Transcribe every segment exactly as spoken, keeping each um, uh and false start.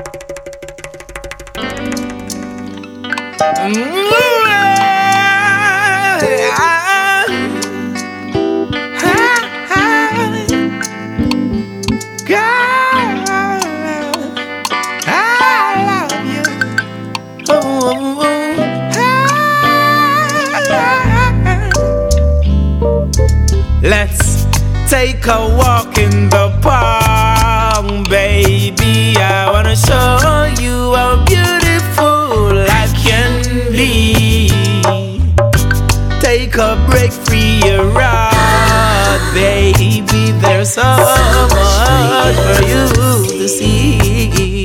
Let's take a walk in the park, baby. I wanna show you how beautiful life can be. Take a break, free your rod, baby. There's so much for you to see.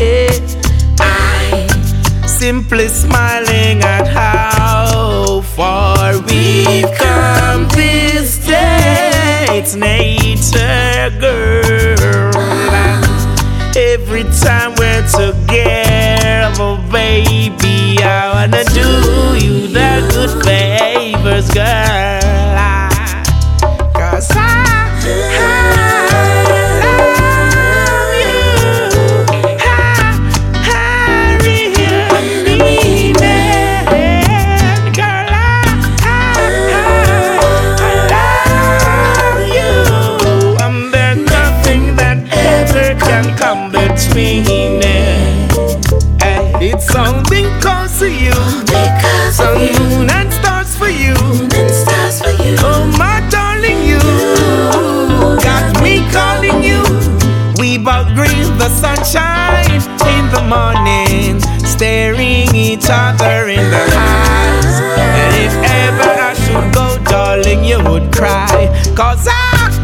I'm simply smiling at how far we've come this day. It's nature, girl. Every time we're together, baby, I wanna do you the good favors, girl. Cause I, I love you. I, I really mean it, girl. I, I, I love you. And there's nothing that ever can come between it. It's something close to you. Some moon and stars for you. Oh my darling, you got me calling you. We both breathe the sunshine in the morning, staring each other in the eyes. And if ever I should go, darling, you would cry. Cause I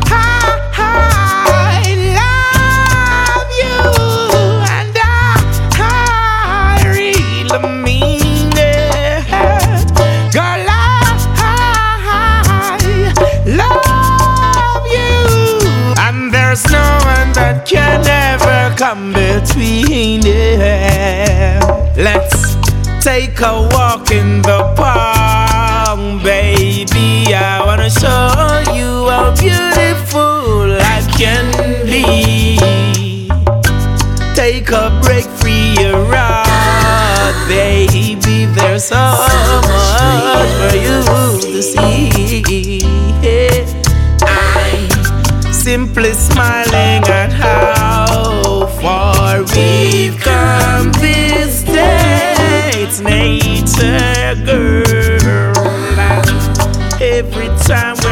can never come between them. Let's take a walk in the park, baby. I wanna show you how beautiful life can be. Take a break, free your rod, baby. There's so much for you to see. I'm simply smiling at how far we've come this day. It's nature, girl. Every time